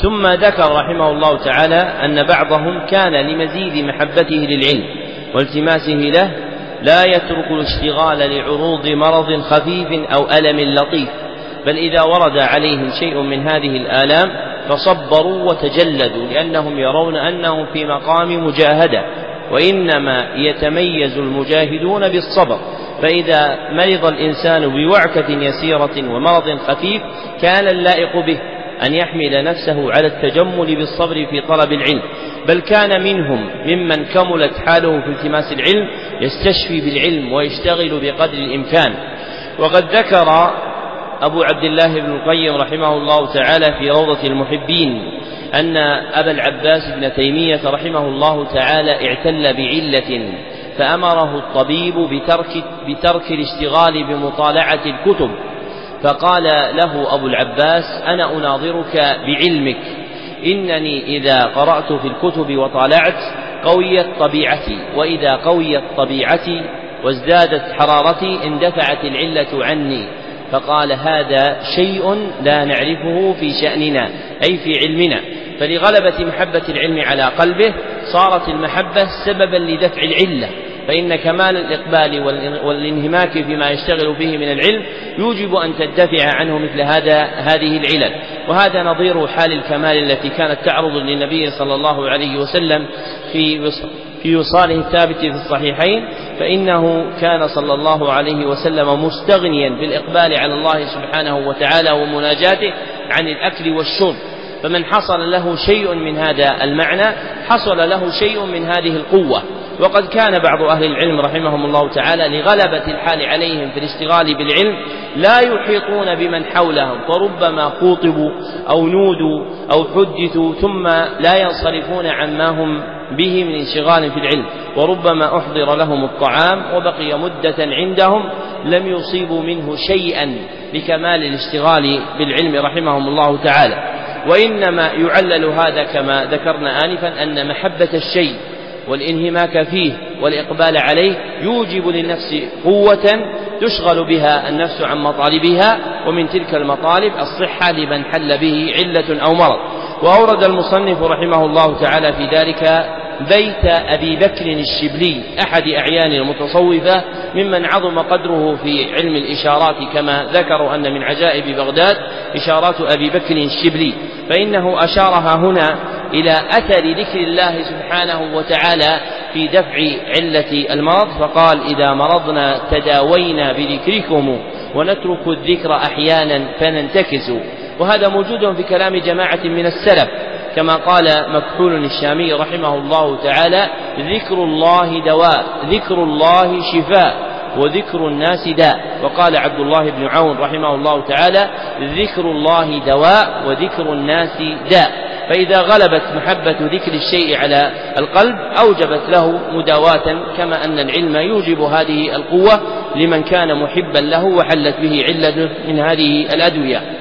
ثم ذكر رحمه الله تعالى أن بعضهم كان لمزيد محبته للعلم والتماسه له لا يترك الاشتغال لعروض مرض خفيف أو ألم لطيف، بل إذا ورد عليهم شيء من هذه الآلام فصبروا وتجلدوا، لأنهم يرون أنهم في مقام مجاهدة، وإنما يتميز المجاهدون بالصبر. فإذا مرض الإنسان بوعكة يسيرة ومرض خفيف كان اللائق به أن يحمل نفسه على التجمل بالصبر في طلب العلم، بل كان منهم ممن كملت حاله في التماس العلم يستشفي بالعلم ويشتغل بقدر الإمكان. وقد ذكر أبو عبد الله بن القيم رحمه الله تعالى في روضة المحبين أن أبا العباس بن تيمية رحمه الله تعالى اعتل بعلة فأمره الطبيب بترك الاشتغال بمطالعة الكتب، فقال له أبو العباس: أنا أناظرك بعلمك، إنني إذا قرأت في الكتب وطالعت قويت طبيعتي، وإذا قويت طبيعتي وازدادت حرارتي اندفعت العلة عني. فقال: هذا شيء لا نعرفه في شأننا أي في علمنا. فلغلبة محبة العلم على قلبه صارت المحبة سببا لدفع العلة، فإن كمال الإقبال والانهماك فيما يشتغل به من العلم يوجب أن تدفع عنه مثل هذه العلل. وهذا نظير حال الكمال التي كانت تعرض للنبي صلى الله عليه وسلم في وصاله الثابت في الصحيحين، فإنه كان صلى الله عليه وسلم مستغنيا بالإقبال على الله سبحانه وتعالى ومناجاته عن الأكل والشرب، فمن حصل له شيء من هذا المعنى حصل له شيء من هذه القوة. وقد كان بعض أهل العلم رحمهم الله تعالى لغلبة الحال عليهم في الاشتغال بالعلم لا يحيطون بمن حولهم، فربما خوطبوا أو نودوا أو حدثوا ثم لا ينصرفون عما هم به من انشغال في العلم، وربما أحضر لهم الطعام وبقي مدة عندهم لم يصيبوا منه شيئا لكمال الاشتغال بالعلم رحمهم الله تعالى. وإنما يعلل هذا كما ذكرنا آنفا أن محبة الشيء والانهماك فيه والإقبال عليه يوجب للنفس قوة تشغل بها النفس عن مطالبها، ومن تلك المطالب الصحة لمن حل به علة أو مرض. وأورد المصنف رحمه الله تعالى في ذلك بيت أبي بكر الشبلي أحد أعيان المتصوفة ممن عظم قدره في علم الإشارات، كما ذكروا أن من عجائب بغداد إشارات أبي بكر الشبلي، فإنه أشارها هنا إلى أثر ذكر الله سبحانه وتعالى في دفع علة المرض، فقال: إذا مرضنا تداوينا بذكركم ونترك الذكر أحيانا فننتكس. وهذا موجود في كلام جماعة من السلف، كما قال مكحول الشامي رحمه الله تعالى: ذكر الله دواء، ذكر الله شفاء، وذكر الناس داء. وقال عبد الله بن عون رحمه الله تعالى: ذكر الله دواء وذكر الناس داء. فإذا غلبت محبة ذكر الشيء على القلب أوجبت له مداواة، كما أن العلم يوجب هذه القوة لمن كان محبا له وحلت به علة من هذه الأدوية.